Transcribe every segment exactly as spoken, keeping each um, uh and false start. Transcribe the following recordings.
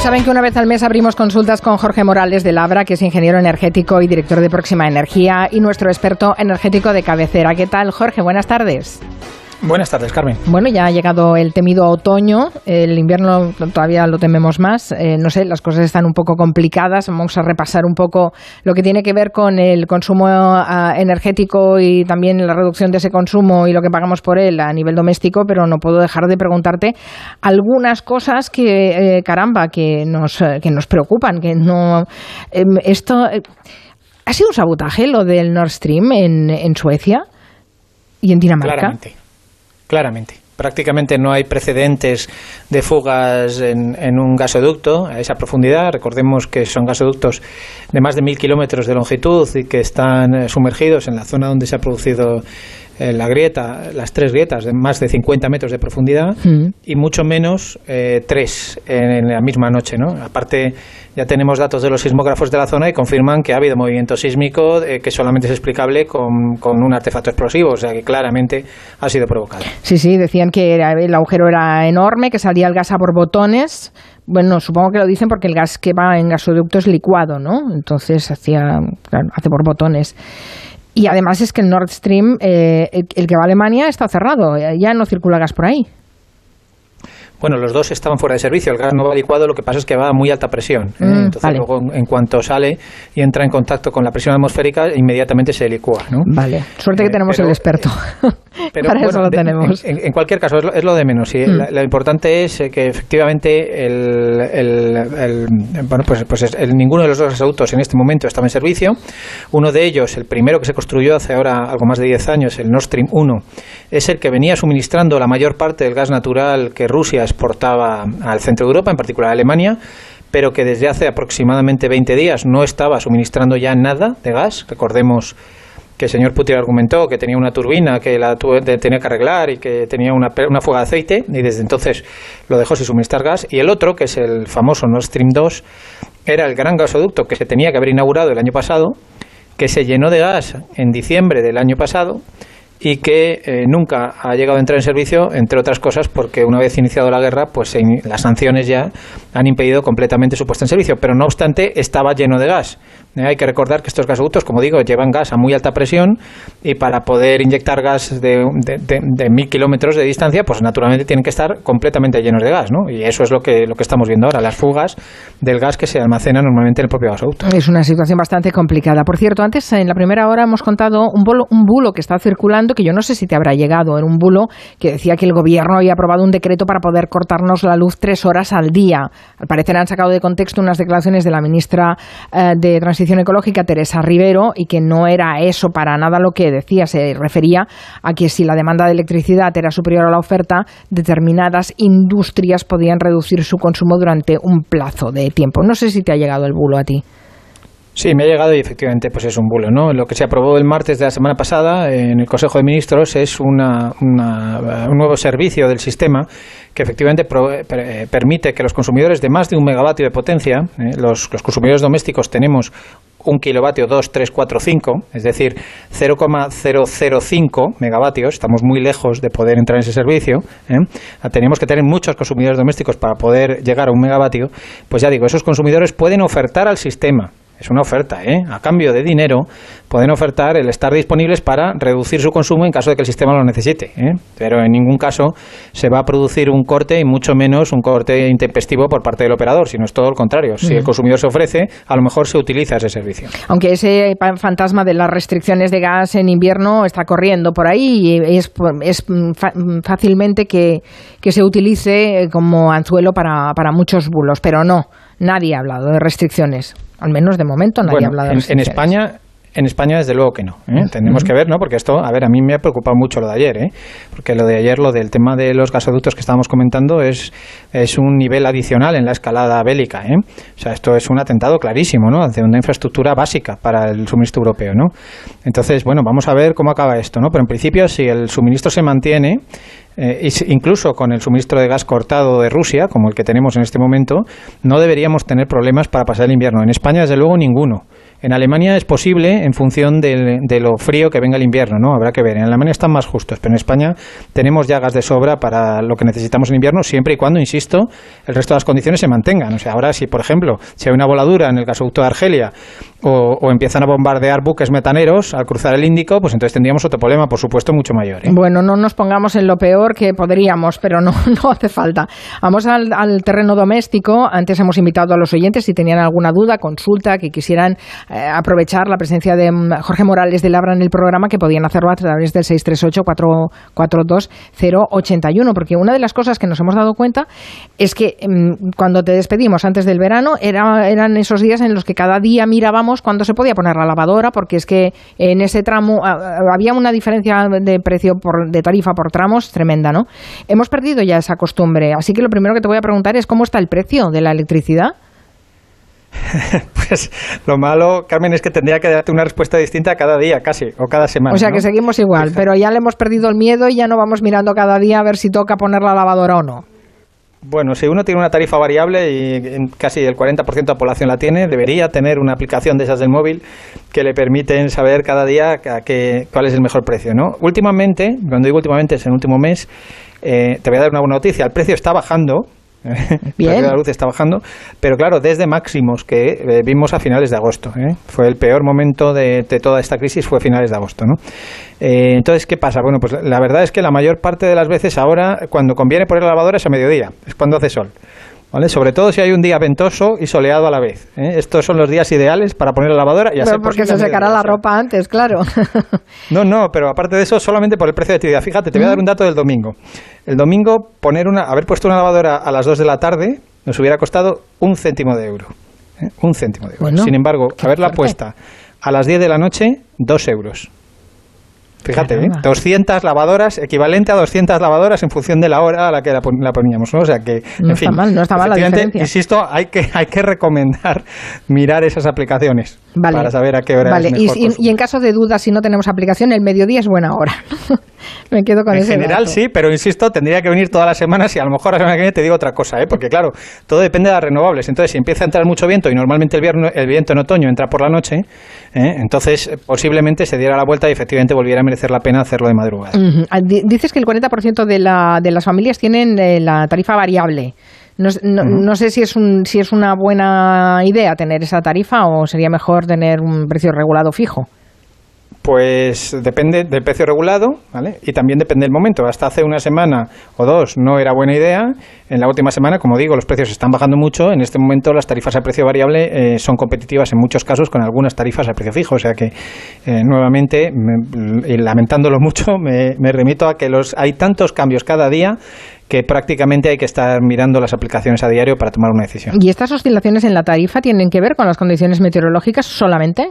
saben que una vez al mes abrimos consultas con Jorge Morales de Labra, que es ingeniero energético y director de Próxima Energía y nuestro experto energético de cabecera. ¿Qué tal, Jorge? Buenas tardes. Buenas tardes, Carmen. Bueno, ya ha llegado el temido otoño, el invierno todavía lo tememos más, eh, no sé, las cosas están un poco complicadas, vamos a repasar un poco lo que tiene que ver con el consumo uh, energético y también la reducción de ese consumo y lo que pagamos por él a nivel doméstico, pero no puedo dejar de preguntarte algunas cosas que, eh, caramba, que nos, eh, que nos preocupan, que no... Eh, esto eh, ¿ha sido un sabotaje lo del Nord Stream en, en Suecia y en Dinamarca? Claramente. Claramente. Prácticamente no hay precedentes de fugas en, en un gasoducto a esa profundidad. Recordemos que son gasoductos de más de mil kilómetros de longitud y que están sumergidos en la zona donde se ha producido eh, la grieta, las tres grietas de más de cincuenta metros de profundidad mm. y mucho menos eh, tres en, en la misma noche, ¿no? Aparte, ya tenemos datos de los sismógrafos de la zona y confirman que ha habido movimiento sísmico eh, que solamente es explicable con, con un artefacto explosivo, o sea que claramente ha sido provocado. Sí, sí, decían que era, el agujero era enorme, que salía el gas a borbotones. Bueno, supongo que lo dicen porque el gas que va en gasoducto es licuado, ¿no? Entonces hacía, claro, hace borbotones. Y además es que el Nord Stream, eh, el, el que va a Alemania, está cerrado, ya no circula gas por ahí. Bueno, los dos estaban fuera de servicio. El gas no va licuado, lo que pasa es que va a muy alta presión. ¿eh? Mm, Entonces, vale. luego, en cuanto sale y entra en contacto con la presión atmosférica, inmediatamente se licúa, ¿no? Vale, suerte que tenemos eh, pero, el experto. Pero, Para bueno, eso lo de, tenemos. En, en cualquier caso, es lo, es lo de menos. ¿sí? Mm. La, lo importante es que efectivamente el, el, el, bueno, pues, pues el, ninguno de los dos gasoductos en este momento estaba en servicio. Uno de ellos, el primero que se construyó hace ahora algo más de diez años, el Nord Stream uno, es el que venía suministrando la mayor parte del gas natural que Rusia exportaba al centro de Europa, en particular a Alemania, pero que desde hace aproximadamente veinte días no estaba suministrando ya nada de gas. Recordemos que el señor Putin argumentó que tenía una turbina que la tuve, tenía que arreglar y que tenía una, una fuga de aceite, y desde entonces lo dejó sin suministrar gas. Y el otro, que es el famoso Nord Stream dos, era el gran gasoducto que se tenía que haber inaugurado el año pasado, que se llenó de gas en diciembre del año pasado y que eh, nunca ha llegado a entrar en servicio, entre otras cosas porque una vez iniciado la guerra, pues eh, las sanciones ya han impedido completamente su puesta en servicio, pero no obstante estaba lleno de gas. Eh, hay que recordar que estos gasoductos, como digo, llevan gas a muy alta presión y para poder inyectar gas de, de, de, de mil kilómetros de distancia, pues naturalmente tienen que estar completamente llenos de gas, ¿no? Y eso es lo que, lo que estamos viendo ahora, las fugas del gas que se almacena normalmente en el propio gasoducto. Es una situación bastante complicada. Por cierto, antes en la primera hora hemos contado un, bolo, un bulo que está circulando, que yo no sé si te habrá llegado, era un bulo que decía que el gobierno había aprobado un decreto para poder cortarnos la luz tres horas al día. Al parecer han sacado de contexto unas declaraciones de la ministra eh, de Transición Ecológica, Teresa Rivero, y que no era eso para nada lo que decía. Se refería a que si la demanda de electricidad era superior a la oferta, determinadas industrias podían reducir su consumo durante un plazo de tiempo. No sé si te ha llegado el bulo a ti. Sí, me ha llegado y efectivamente pues es un bulo, ¿no? Lo que se aprobó el martes de la semana pasada en el Consejo de Ministros es una, una, un nuevo servicio del sistema que efectivamente pro, per, permite que los consumidores de más de un megavatio de potencia, eh, los, los consumidores domésticos tenemos un kilovatio, dos, tres, cuatro, cinco, es decir, cero coma cero cero cinco megavatios, estamos muy lejos de poder entrar en ese servicio, ¿eh? Tenemos que tener muchos consumidores domésticos para poder llegar a un megavatio, pues ya digo, esos consumidores pueden ofertar al sistema. Es una oferta, ¿eh? A cambio de dinero pueden ofertar el estar disponibles para reducir su consumo en caso de que el sistema lo necesite, ¿eh? Pero en ningún caso se va a producir un corte y mucho menos un corte intempestivo por parte del operador, sino es todo lo contrario. Si el consumidor se ofrece, a lo mejor se utiliza ese servicio. Aunque ese fantasma de las restricciones de gas en invierno está corriendo por ahí y es, es fácilmente que, que se utilice como anzuelo para, para muchos bulos, pero no, nadie ha hablado de restricciones. Al menos de momento nadie bueno, ha hablado de en, eso. en España, en España desde luego que no. ¿eh? Tenemos uh-huh. que ver, ¿no? Porque esto, a ver, a mí me ha preocupado mucho lo de ayer, ¿eh? Porque lo de ayer, lo del tema de los gasoductos que estábamos comentando es, es un nivel adicional en la escalada bélica, ¿eh? O sea, esto es un atentado clarísimo, ¿no? Ante una infraestructura básica para el suministro europeo, ¿no? Entonces, bueno, vamos a ver cómo acaba esto, ¿no? Pero en principio, si el suministro se mantiene, Eh, incluso con el suministro de gas cortado de Rusia, como el que tenemos en este momento, no deberíamos tener problemas para pasar el invierno. En España, desde luego, ninguno. En Alemania es posible en función de, de lo frío que venga el invierno, ¿no? Habrá que ver. En Alemania están más justos, pero en España tenemos ya gas de sobra para lo que necesitamos en invierno, siempre y cuando, insisto, el resto de las condiciones se mantengan. O sea, ahora si, por ejemplo, si hay una voladura en el gasoducto de Argelia o, o empiezan a bombardear buques metaneros al cruzar el Índico, pues entonces tendríamos otro problema, por supuesto, mucho mayor, ¿eh? Bueno, no nos pongamos en lo peor, que podríamos, pero no, no hace falta. Vamos al, al terreno doméstico. Antes hemos invitado a los oyentes, si tenían alguna duda, consulta, que quisieran eh, aprovechar la presencia de um, Jorge Morales de Labra en el programa, que podían hacerlo a través del seis tres ocho, cuatro cuatro dos, cero ocho uno, porque una de las cosas que nos hemos dado cuenta es que um, cuando te despedimos antes del verano, era, eran esos días en los que cada día mirábamos cuándo se podía poner la lavadora, porque es que en ese tramo uh, había una diferencia de precio por, de tarifa por tramos tremenda, ¿no? Hemos perdido ya esa costumbre, así que lo primero que te voy a preguntar es ¿cómo está el precio de la electricidad? Pues lo malo, Carmen, es que tendría que darte una respuesta distinta cada día, casi, o cada semana. O sea, ¿no? que seguimos igual, pero ya le hemos perdido el miedo y ya no vamos mirando cada día a ver si toca poner la lavadora o no. Bueno, si uno tiene una tarifa variable y casi el cuarenta por ciento de la población la tiene, debería tener una aplicación de esas del móvil que le permiten saber cada día a qué, cuál es el mejor precio, ¿no? Últimamente, cuando digo últimamente es en el último mes, eh, te voy a dar una buena noticia, el precio está bajando. Bien. La luz está bajando, pero claro, desde máximos que eh, vimos a finales de agosto, ¿eh? Fue el peor momento de, de toda esta crisis, fue a finales de agosto, ¿no? Eh, entonces, ¿qué pasa? Bueno, pues la verdad es que la mayor parte de las veces ahora, cuando conviene poner la lavadora es a mediodía, es cuando hace sol, ¿vale? Sobre todo si hay un día ventoso y soleado a la vez, ¿eh? Estos son los días ideales para poner la lavadora y hacer. Pero porque se secará la ropa antes, claro. No, no, pero aparte de eso, solamente por el precio de actividad. Fíjate, te voy a dar un dato del domingo. El domingo, poner una, haber puesto una lavadora a las dos de la tarde nos hubiera costado un céntimo de euro. ¿eh? Un céntimo de euro. Bueno, sin embargo, haberla fuerte. puesta a las diez de la noche, dos euros. Fíjate, ¿eh? doscientas lavadoras, equivalente a doscientas lavadoras en función de la hora a la que la, pon la poníamos, ¿no? O sea que, en no fin, está mal, no está mal la diferencia. Insisto, hay que, hay que recomendar mirar esas aplicaciones vale. para saber a qué hora vale. es mejor. Y, y, y en caso de dudas, si no tenemos aplicación, el mediodía es buena hora. Me quedo con en ese general dato. Sí, pero insisto, tendría que venir todas las semanas y a lo mejor la semana que viene te digo otra cosa, ¿eh? Porque claro, todo depende de las renovables. Entonces, si empieza a entrar mucho viento y normalmente el, vierno, el viento en otoño entra por la noche, ¿eh? entonces posiblemente se diera la vuelta y efectivamente volviera a merecer la pena hacerlo de madrugada. Uh-huh. Dices que el cuarenta por ciento de, la, de las familias tienen eh, la tarifa variable. No, no, uh-huh. no sé si es, un, si es una buena idea tener esa tarifa o sería mejor tener un precio regulado fijo. Pues depende del precio regulado, ¿vale? Y también depende del momento. Hasta hace una semana o dos no era buena idea. En la última semana, como digo, los precios están bajando mucho. En este momento las tarifas a precio variable eh, son competitivas en muchos casos con algunas tarifas a precio fijo. O sea que, eh, nuevamente, me, y lamentándolo mucho, me, me remito a que los hay tantos cambios cada día que prácticamente hay que estar mirando las aplicaciones a diario para tomar una decisión. ¿Y estas oscilaciones en la tarifa tienen que ver con las condiciones meteorológicas solamente?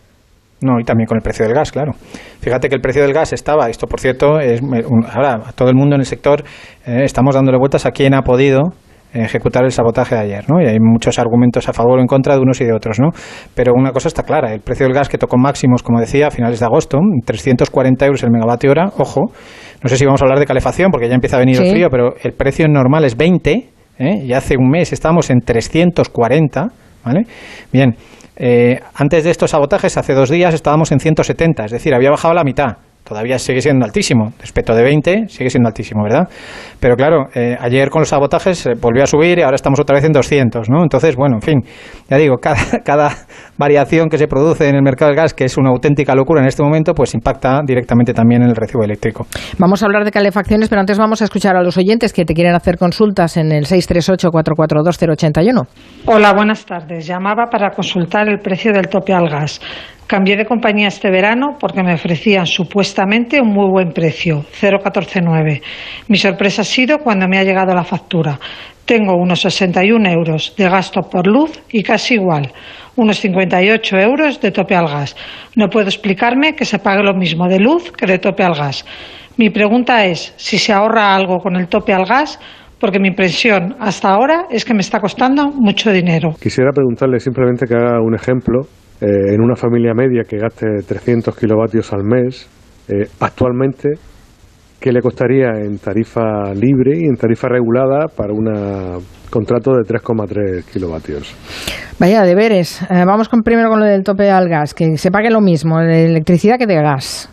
No, y también con el precio del gas, claro. Fíjate que el precio del gas estaba, esto por cierto, es un, ahora a todo el mundo en el sector eh, estamos dándole vueltas a quién ha podido ejecutar el sabotaje de ayer, ¿no? Y hay muchos argumentos a favor o en contra de unos y de otros, ¿no? Pero una cosa está clara, el precio del gas que tocó máximos, como decía, a finales de agosto, trescientos cuarenta euros el megavatio hora, ojo, no sé si vamos a hablar de calefacción porque ya empieza a venir sí. el frío, pero el precio normal es veinte, ¿eh? Y hace un mes estábamos en trescientos cuarenta, ¿vale? Bien. Eh, antes de estos sabotajes, hace dos días, estábamos en ciento setenta, es decir, había bajado la mitad. Todavía sigue siendo altísimo, respecto de veinte, sigue siendo altísimo, ¿verdad? Pero claro, eh, ayer con los sabotajes eh, volvió a subir y ahora estamos otra vez en doscientos, ¿no? Entonces, bueno, en fin, ya digo, cada, cada variación que se produce en el mercado del gas, que es una auténtica locura en este momento, pues impacta directamente también en el recibo eléctrico. Vamos a hablar de calefacciones, pero antes vamos a escuchar a los oyentes que te quieren hacer consultas en el seis tres ocho, cuatro cuatro dos, cero ocho uno. Hola, buenas tardes. Llamaba para consultar el precio del tope al gas. Cambié de compañía este verano porque me ofrecían supuestamente un muy buen precio, cero coma catorce nueve. Mi sorpresa ha sido cuando me ha llegado la factura. Tengo unos sesenta y un euros de gasto por luz y casi igual, unos cincuenta y ocho euros de tope al gas. No puedo explicarme que se pague lo mismo de luz que de tope al gas. Mi pregunta es si se ahorra algo con el tope al gas, porque mi impresión hasta ahora es que me está costando mucho dinero. Quisiera preguntarle simplemente que haga un ejemplo. Eh, en una familia media que gaste trescientos kilovatios al mes, eh, actualmente, ¿qué le costaría en tarifa libre y en tarifa regulada para una contrato de tres coma tres kilovatios. Vaya deberes. Eh, vamos con, primero con lo del tope al gas, que se pague lo mismo de electricidad que de gas.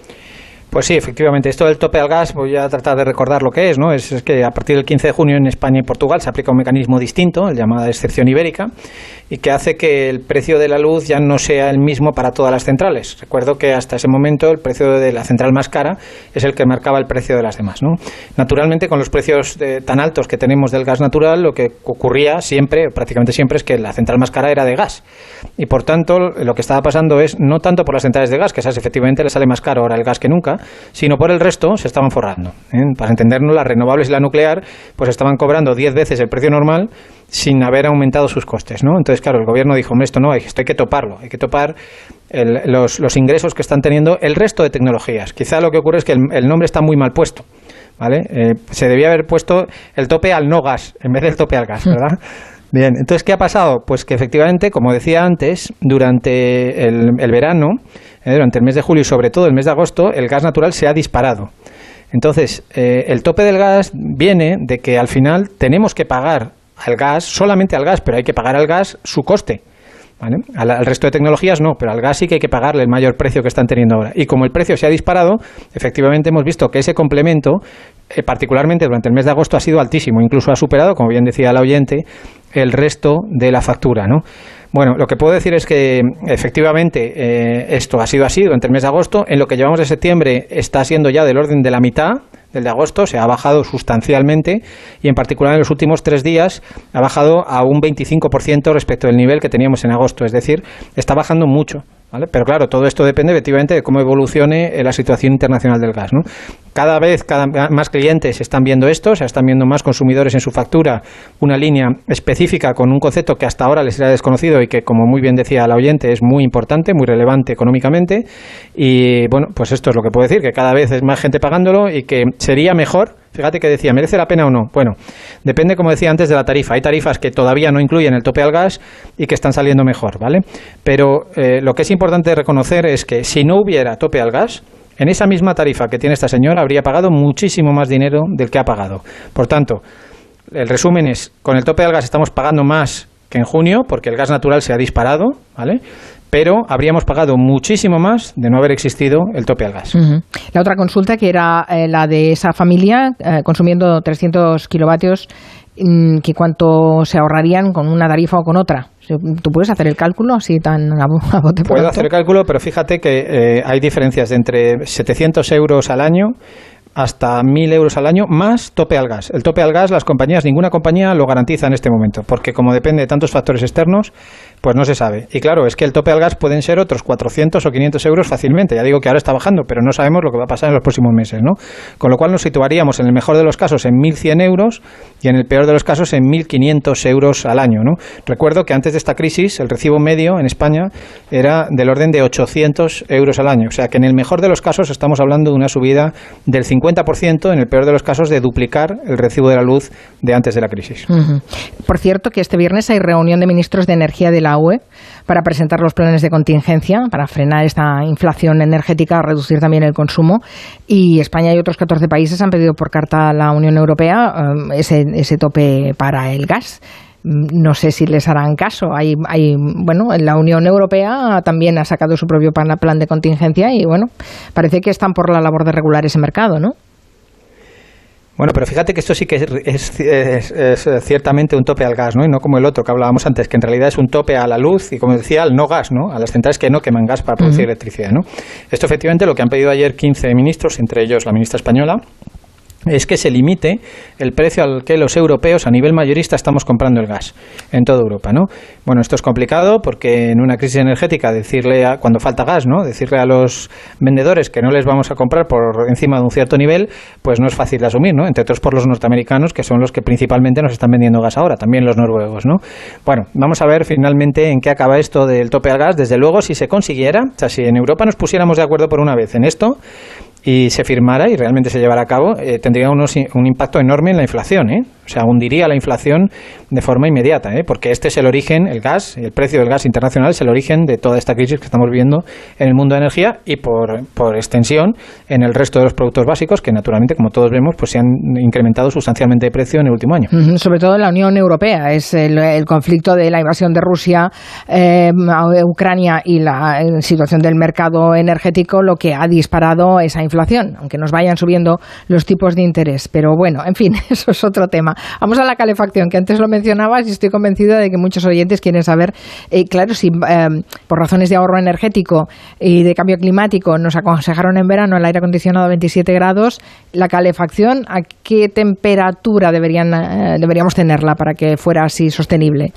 Pues sí, efectivamente. Esto del tope al gas, voy a tratar de recordar lo que es, ¿no? Es, es que a partir del quince de junio en España y Portugal se aplica un mecanismo distinto, el llamado excepción ibérica, y que hace que el precio de la luz ya no sea el mismo para todas las centrales. Recuerdo que hasta ese momento el precio de la central más cara es el que marcaba el precio de las demás, ¿no? Naturalmente, con los precios de, tan altos que tenemos del gas natural, lo que ocurría siempre, prácticamente siempre, es que la central más cara era de gas. Y por tanto, lo que estaba pasando es, no tanto por las centrales de gas, que esas efectivamente les sale más caro ahora el gas que nunca, sino por el resto se estaban forrando, ¿eh? Para entendernos, las renovables y la nuclear pues estaban cobrando diez veces el precio normal sin haber aumentado sus costes, ¿no? Entonces, claro, el gobierno dijo, hombre, esto no, esto hay que toparlo, hay que topar el, los, los ingresos que están teniendo el resto de tecnologías. Quizá lo que ocurre es que el, el nombre está muy mal puesto, ¿vale? Eh, se debía haber puesto el tope al no gas en vez del tope al gas, ¿verdad? Bien, entonces, ¿qué ha pasado? Pues que efectivamente, como decía antes, durante el, el verano, eh, durante el mes de julio y sobre todo el mes de agosto, el gas natural se ha disparado. Entonces, eh, el tope del gas viene de que al final tenemos que pagar al gas, solamente al gas, pero hay que pagar al gas su coste, ¿vale? Al, al resto de tecnologías no, pero al gas sí que hay que pagarle el mayor precio que están teniendo ahora. Y como el precio se ha disparado, efectivamente hemos visto que ese complemento, eh, particularmente durante el mes de agosto, ha sido altísimo, incluso ha superado, como bien decía el oyente, el resto de la factura, ¿no? Bueno, lo que puedo decir es que efectivamente eh, esto ha sido así durante el mes de agosto. En lo que llevamos de septiembre está siendo ya del orden de la mitad del de agosto, se ha bajado sustancialmente y en particular en los últimos tres días ha bajado a un veinticinco por ciento respecto del nivel que teníamos en agosto, es decir, está bajando mucho, ¿vale? Pero claro, todo esto depende efectivamente de cómo evolucione la situación internacional del gas, ¿no? Cada vez cada más clientes están viendo esto, o sea, están viendo más consumidores en su factura una línea específica con un concepto que hasta ahora les era desconocido y que, como muy bien decía la oyente, es muy importante, muy relevante económicamente. Y bueno, pues esto es lo que puedo decir, que cada vez es más gente pagándolo y que sería mejor. Fíjate que decía, ¿merece la pena o no? Bueno, depende, como decía antes, de la tarifa. Hay tarifas que todavía no incluyen el tope al gas y que están saliendo mejor, ¿vale? Pero eh, lo que es importante reconocer es que si no hubiera tope al gas, en esa misma tarifa que tiene esta señora habría pagado muchísimo más dinero del que ha pagado. Por tanto, el resumen es, con el tope al gas estamos pagando más que en junio porque el gas natural se ha disparado, ¿vale? Pero habríamos pagado muchísimo más de no haber existido el tope al gas. Uh-huh. La otra consulta, que era eh, la de esa familia eh, consumiendo trescientos kilovatios, mm, que cuánto se ahorrarían con una tarifa o con otra. ¿Tú puedes hacer el cálculo así tan a, a bote pronto? Puedo hacer el cálculo, pero fíjate que eh, hay diferencias de entre setecientos euros al año hasta mil euros al año, más tope al gas. El tope al gas, las compañías, ninguna compañía lo garantiza en este momento, porque como depende de tantos factores externos, pues no se sabe. Y claro, es que el tope al gas pueden ser otros cuatrocientos o quinientos euros fácilmente. Ya digo que ahora está bajando, pero no sabemos lo que va a pasar en los próximos meses, ¿no? Con lo cual nos situaríamos en el mejor de los casos en mil cien euros y en el peor de los casos en mil quinientos euros al año, ¿no? Recuerdo que antes de esta crisis el recibo medio en España era del orden de ochocientos euros al año. O sea que en el mejor de los casos estamos hablando de una subida del cincuenta por ciento, en el peor de los casos de duplicar el recibo de la luz de antes de la crisis. Uh-huh. Por cierto, que este viernes hay reunión de ministros de energía de la U E para presentar los planes de contingencia para frenar esta inflación energética, reducir también el consumo, y España y otros catorce países han pedido por carta a la Unión Europea um, ese, ese tope para el gas. No sé si les harán caso. Hay, hay, bueno, la Unión Europea también ha sacado su propio plan, plan de contingencia y bueno, parece que están por la labor de regular ese mercado, ¿no? Bueno, pero fíjate que esto sí que es, es, es, es ciertamente un tope al gas, ¿no? Y no como el otro que hablábamos antes, que en realidad es un tope a la luz y, como decía, al no gas, ¿no? A las centrales que no queman gas para producir uh-huh. electricidad, ¿no? Esto efectivamente lo que han pedido ayer quince ministros, entre ellos la ministra española, es que se limite el precio al que los europeos a nivel mayorista estamos comprando el gas en toda Europa, ¿no? Bueno, esto es complicado porque en una crisis energética decirle a, cuando falta gas, ¿no? Decirle a los vendedores que no les vamos a comprar por encima de un cierto nivel, pues no es fácil de asumir, ¿no? Entre otros por los norteamericanos, que son los que principalmente nos están vendiendo gas ahora, también los noruegos, ¿no? Bueno, vamos a ver finalmente en qué acaba esto del tope al gas. Desde luego, si se consiguiera, o sea, si en Europa nos pusiéramos de acuerdo por una vez en esto, y se firmara y realmente se llevara a cabo, eh, tendría unos, un impacto enorme en la inflación, ¿eh? O sea, hundiría la inflación de forma inmediata, ¿eh? Porque este es el origen, el gas, el precio del gas internacional es el origen de toda esta crisis que estamos viviendo en el mundo de energía y por, por extensión en el resto de los productos básicos que naturalmente, como todos vemos, pues se han incrementado sustancialmente de precio en el último año. Uh-huh. Sobre todo en la Unión Europea, es el, el conflicto de la invasión de Rusia eh, a Ucrania y la eh, situación del mercado energético lo que ha disparado esa inflación, aunque nos vayan subiendo los tipos de interés. Pero bueno, en fin, eso es otro tema. Vamos a la calefacción, que antes lo mencionabas y estoy convencida de que muchos oyentes quieren saber, eh, claro, si eh, por razones de ahorro energético y de cambio climático nos aconsejaron en verano el aire acondicionado a veintisiete grados, la calefacción, ¿a qué temperatura deberían, eh, deberíamos tenerla para que fuera así sostenible?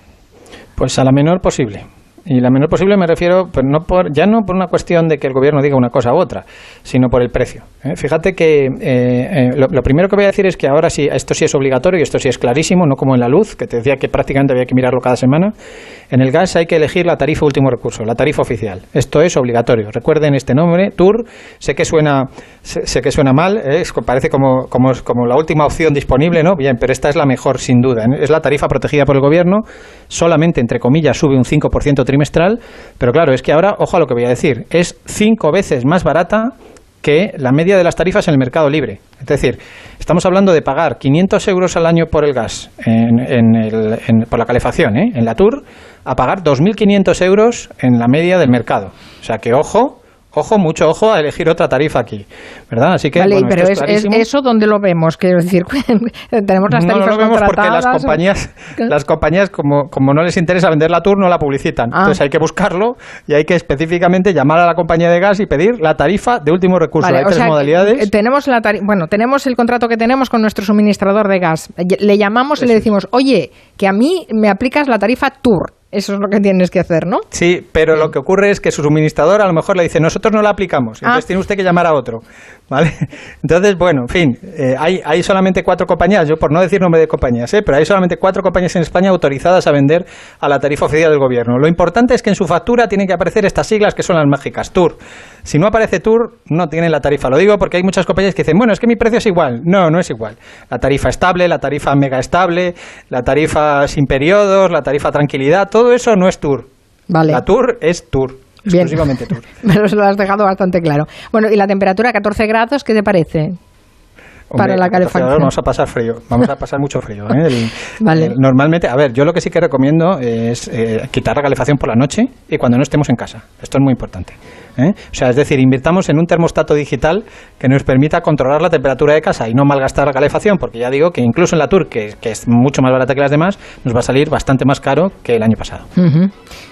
Pues a la menor posible. Y la menor posible me refiero, pues no por, ya no por una cuestión de que el gobierno diga una cosa u otra, sino por el precio. ¿eh? Fíjate que eh, eh, lo, lo primero que voy a decir es que ahora sí, esto sí es obligatorio y esto sí es clarísimo, no como en la luz, que te decía que prácticamente había que mirarlo cada semana. En el gas hay que elegir la tarifa último recurso, la tarifa oficial. Esto es obligatorio. Recuerden este nombre, T U R. Sé que suena, sé, sé que suena mal, ¿eh? es, parece como, como, como la última opción disponible, ¿no? Bien, pero esta es la mejor sin duda. ¿eh? Es la tarifa protegida por el gobierno, solamente entre comillas sube un cinco por ciento trimestral, pero claro, es que ahora, ojo a lo que voy a decir, es cinco veces más barata que la media de las tarifas en el mercado libre. Es decir, estamos hablando de pagar quinientos euros al año por el gas, en, en el, en, por la calefacción, ¿eh? en la T U R, a pagar dos mil quinientos euros en la media del mercado. O sea que, ojo, ojo, mucho ojo a elegir otra tarifa aquí, ¿verdad? Así que, vale, bueno, pero es, es eso ¿dónde lo vemos? Quiero decir, tenemos las tarifas no, no lo vemos contratadas. porque las compañías, las compañías como, como no les interesa vender la T U R, no la publicitan. Ah. Entonces hay que buscarlo y hay que específicamente llamar a la compañía de gas y pedir la tarifa de último recurso. Vale, hay tres o sea, modalidades. Tenemos la tarifa, bueno, tenemos el contrato que tenemos con nuestro suministrador de gas. Le llamamos y le decimos, oye, que a mí me aplicas la tarifa T U R. Eso es lo que tienes que hacer, ¿no? Sí, pero lo que ocurre es que su suministrador a lo mejor le dice, nosotros no la aplicamos, entonces ah. tiene usted que llamar a otro, ¿vale? Entonces, bueno, en fin, eh, hay, hay solamente cuatro compañías, yo por no decir nombre de compañías, ¿eh? pero hay solamente cuatro compañías en España autorizadas a vender a la tarifa oficial del gobierno. Lo importante es que en su factura tienen que aparecer estas siglas que son las mágicas, T U R. Si no aparece T U R, no tienen la tarifa. Lo digo porque hay muchas compañías que dicen, bueno, es que mi precio es igual. No, no es igual. La tarifa estable, la tarifa mega estable, la tarifa sin periodos, la tarifa tranquilidad, todo eso no es T U R. Vale. La T U R es T U R. Bien. Exclusivamente T U R. Me lo has dejado bastante claro. Bueno, ¿y la temperatura catorce grados, qué te parece? Hombre, para la calefacción. Vamos a pasar frío, vamos a pasar mucho frío. ¿eh? El, vale. el, normalmente, a ver, yo lo que sí que recomiendo es eh, quitar la calefacción por la noche y cuando no estemos en casa. Esto es muy importante. ¿eh? O sea, es decir, invirtamos en un termostato digital que nos permita controlar la temperatura de casa y no malgastar la calefacción, porque ya digo que incluso en la T U R, que, que es mucho más barata que las demás, nos va a salir bastante más caro que el año pasado. Uh-huh.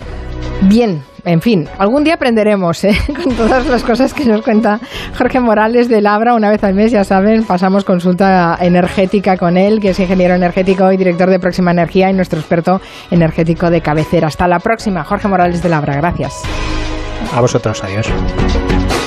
Bien, en fin, algún día aprenderemos ¿eh? con todas las cosas que nos cuenta Jorge Morales de Labra. Una vez al mes, ya saben, pasamos consulta energética con él, que es ingeniero energético y director de Próxima Energía y nuestro experto energético de cabecera. Hasta la próxima, Jorge Morales de Labra. Gracias. A vosotros, adiós.